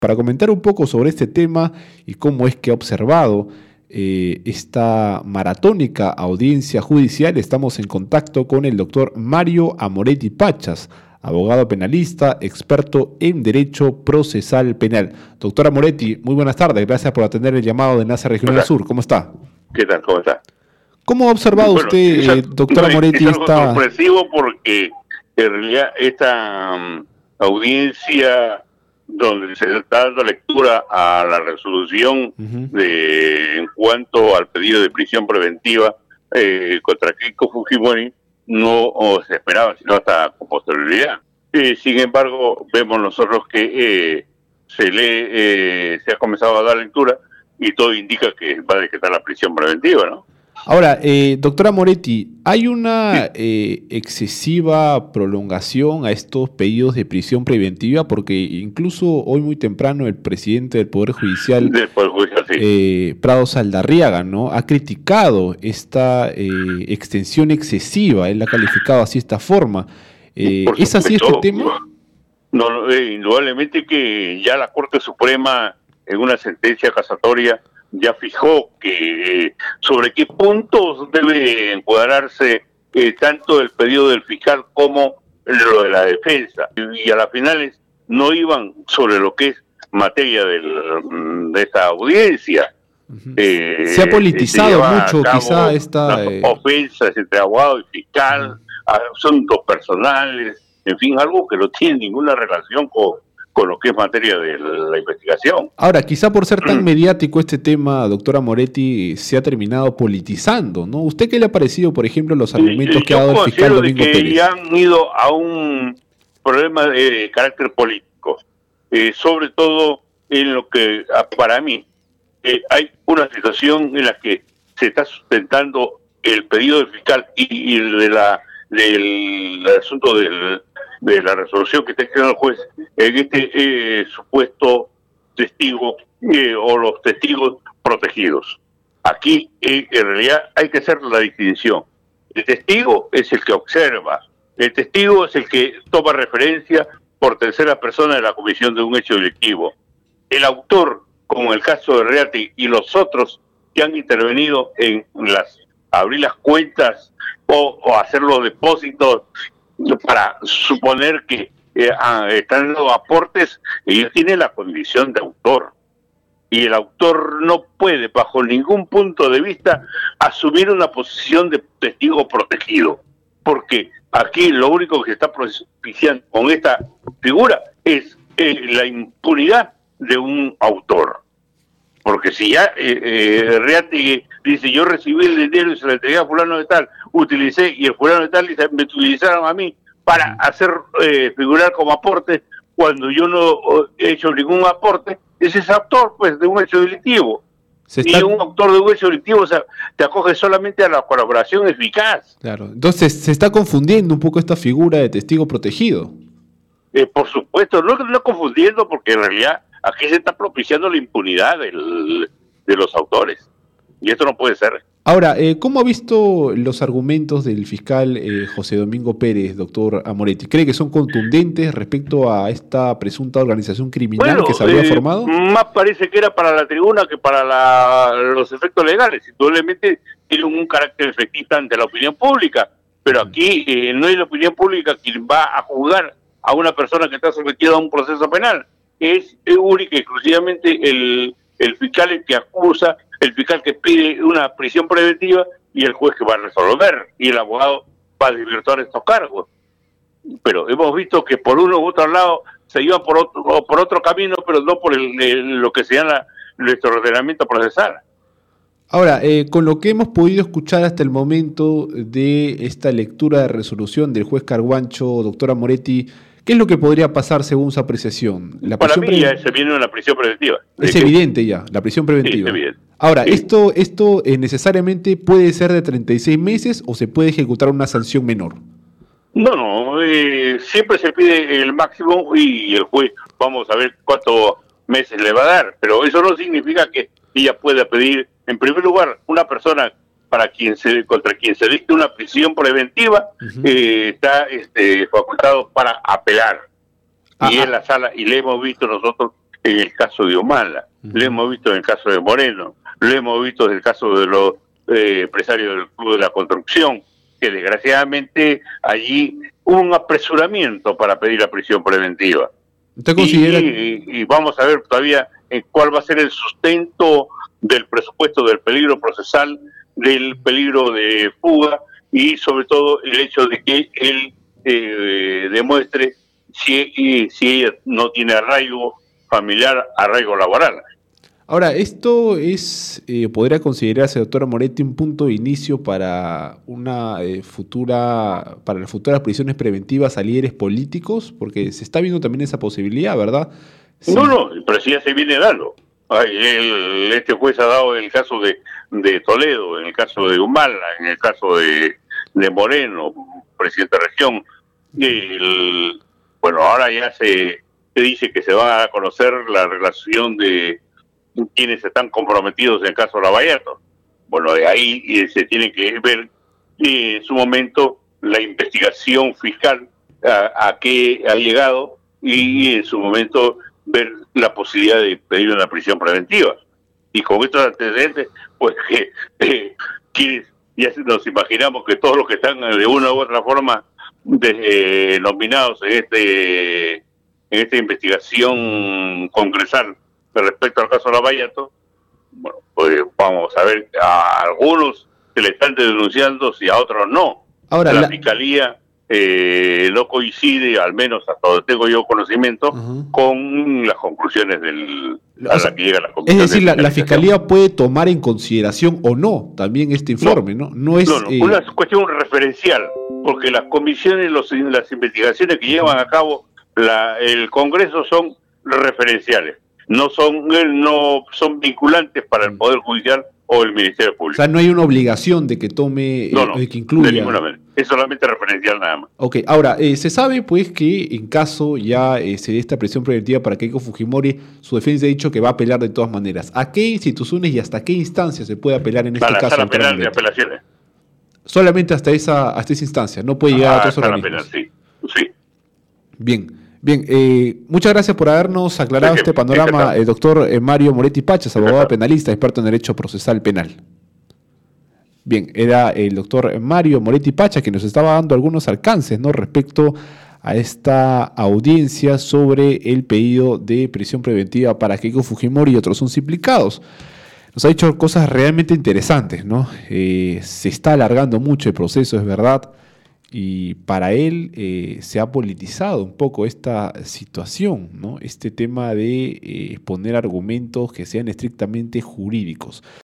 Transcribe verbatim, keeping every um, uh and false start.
Para comentar un poco sobre este tema y cómo es que ha observado eh, esta maratónica audiencia judicial, estamos en contacto con el doctor Mario Amoretti Pachas, abogado penalista, experto en Derecho Procesal Penal. Doctor Amoretti, muy buenas tardes, gracias por atender el llamado de Enlace Regional Sur. ¿Cómo está? ¿Qué tal? ¿Cómo está? ¿Cómo ha observado bueno, usted, esa, eh, doctor no, Amoretti, es algo esta... sorpresivo porque en realidad esta um, audiencia donde se está dando lectura a la resolución uh-huh. de en cuanto al pedido de prisión preventiva eh, contra Keiko Fujimori no o se esperaba, sino hasta con posterioridad. Eh, sin embargo, vemos nosotros que eh, se lee, eh, se ha comenzado a dar lectura y todo indica que va a decretar la prisión preventiva, ¿no? Ahora, eh, doctora Moretti, ¿hay una eh, excesiva prolongación a estos pedidos de prisión preventiva? Porque incluso hoy muy temprano el presidente del Poder Judicial, del Poder Judicial sí. eh, Prado Saldarriaga, ¿no?, ha criticado esta eh, extensión excesiva, él la ha calificado así de esta forma. Eh, ¿Es así este tema? No, no eh, indudablemente que ya la Corte Suprema, en una sentencia casatoria, ya fijó que eh, sobre qué puntos debe encuadrarse eh, tanto el pedido del fiscal como lo de la defensa. Y, y a las finales no iban sobre lo que es materia del, de esta audiencia. Uh-huh. eh, Se ha politizado mucho quizá esta... Eh... ofensas entre abogado y fiscal, uh-huh. asuntos personales, en fin, algo que no tiene ninguna relación con... con lo que es materia de la investigación. Ahora, quizá por ser tan mediático este tema, doctora Moretti, se ha terminado politizando, ¿no? ¿Usted qué le ha parecido, por ejemplo, los argumentos Yo que ha dado el fiscal Domingo que Pérez? Ya han ido a un problema de carácter político, eh, sobre todo en lo que, para mí, eh, hay una situación en la que se está sustentando el pedido del fiscal y, y de la, del, del asunto del de la resolución que está escribiendo el juez en este eh, supuesto testigo eh, o los testigos protegidos. Aquí eh, en realidad hay que hacer la distinción. El testigo es el que observa, el testigo es el que toma referencia por tercera persona de la comisión de un hecho delictivo. El autor, como el caso de Reati y los otros que han intervenido en las abrir las cuentas o, o hacer los depósitos para suponer que eh, ah, están dando aportes, ellos tienen la condición de autor. Y el autor no puede, bajo ningún punto de vista, asumir una posición de testigo protegido. Porque aquí lo único que se está propiciando con esta figura es eh, la impunidad de un autor. Porque si ya eh, eh, Reati dice, yo recibí el dinero y se lo entregué a fulano de tal, utilicé, y el fulano de tal dice, me utilizaron a mí para hacer eh, figurar como aporte, cuando yo no he hecho ningún aporte, ese es autor pues de un hecho delictivo. Está... Y un autor de un hecho delictivo, o sea, te acoge solamente a la colaboración eficaz. Claro, entonces se está confundiendo un poco esta figura de testigo protegido. Eh, por supuesto, no, no confundiendo, porque en realidad aquí se está propiciando la impunidad del, de los autores. Y esto no puede ser. Ahora, eh, ¿cómo ha visto los argumentos del fiscal eh, José Domingo Pérez, doctor Amoretti? ¿Cree que son contundentes respecto a esta presunta organización criminal bueno, que se había eh, formado? Más parece que era para la tribuna que para la, los efectos legales. Indudablemente tiene un carácter efectista ante la opinión pública. Pero aquí eh, no es la opinión pública quien va a juzgar a una persona que está sometida a un proceso penal. Es única y exclusivamente el, el fiscal el que acusa, el fiscal que pide una prisión preventiva y el juez que va a resolver, y el abogado va a desvirtuar estos cargos. Pero hemos visto que por uno u otro lado se iba por otro, por otro camino, pero no por el, el, lo que se llama nuestro ordenamiento procesal. Ahora, eh, con lo que hemos podido escuchar hasta el momento de esta lectura de resolución del juez Carguancho, doctora Moretti, ¿qué es lo que podría pasar según su apreciación? La Para mí ya se viene una prisión preventiva. Es evidente ya, la prisión preventiva. Sí, es evidente. Ahora, sí. ¿esto, esto eh, necesariamente puede ser de treinta y seis meses o se puede ejecutar una sanción menor? No, no, eh, siempre se pide el máximo y el juez, vamos a ver cuántos meses le va a dar, pero eso no significa que ella pueda pedir, en primer lugar, una persona para quien se contra quien se dicte una prisión preventiva, uh-huh. eh, está este, facultado para apelar. Ajá. Y en la sala, y le hemos visto nosotros en el caso de Humala, uh-huh. lo hemos visto en el caso de Moreno, lo hemos visto en el caso de los eh, empresarios del Club de la Construcción, que desgraciadamente allí hubo un apresuramiento para pedir la prisión preventiva. ¿Usted considera? Y, y, y vamos a ver todavía en cuál va a ser el sustento del presupuesto del peligro procesal, del peligro de fuga y sobre todo el hecho de que él eh, demuestre si, si ella no tiene arraigo familiar, arraigo laboral. Ahora, ¿esto es eh, podría considerarse, doctora Moretti, un punto de inicio para una eh, futura, para las futuras prisiones preventivas a líderes políticos? Porque se está viendo también esa posibilidad, ¿verdad? Sí. No, no, pero sí ya se viene dando. El, este juez ha dado en el caso de, de Toledo, en el caso de Humala, en el caso de, de Moreno, presidente de región. El, bueno, ahora ya se, se dice que se va a conocer la relación de quienes están comprometidos en el caso de Lavallato. Bueno, de ahí se tiene que ver eh, en su momento la investigación fiscal a, a qué ha llegado y en su momento ver la posibilidad de pedir una prisión preventiva. Y con estos antecedentes, pues que eh, quienes ya nos imaginamos que todos los que están de una u otra forma de, eh, nominados en este en esta investigación congresal respecto al caso de Lavallato, bueno, pues vamos a ver, a algunos se le están denunciando y a otros no. Ahora, la, la... Fiscalía eh, no coincide, al menos hasta donde tengo yo conocimiento, uh-huh. con las conclusiones del a o sea, la que llega la comisión. Es decir, la, la Fiscalía puede tomar en consideración o no también este informe, ¿no? No, no es no, no, eh... una cuestión referencial, porque las comisiones, los, las investigaciones que llevan a cabo la, el Congreso son referenciales. No son no son vinculantes para el Poder Judicial o el Ministerio Público. O sea, no hay una obligación de que tome, no, no, eh, que incluya. De ninguna manera. Es solamente referencial nada más. Ok, ahora, eh, se sabe pues que en caso ya eh, se dé esta prisión preventiva para Keiko Fujimori, su defensa ha dicho que va a apelar de todas maneras. ¿A qué instituciones y hasta qué instancias se puede apelar en este a la caso? Sala Penal de Apelaciones. Solamente hasta esa, hasta esa instancia, no puede llegar ah, a otros organismos. Penal, sí, sí. Bien. Bien, eh, muchas gracias por habernos aclarado este panorama, el doctor Mario Moretti Pachas, abogado penalista, experto en Derecho Procesal Penal. Bien, era el doctor Mario Moretti Pachas que nos estaba dando algunos alcances, ¿no?, respecto a esta audiencia sobre el pedido de prisión preventiva para Keiko Fujimori y otros once implicados. Nos ha dicho cosas realmente interesantes, ¿no? Eh, se está alargando mucho el proceso, es verdad. Y para él eh, se ha politizado un poco esta situación, ¿no? Este tema de eh, exponer argumentos que sean estrictamente jurídicos.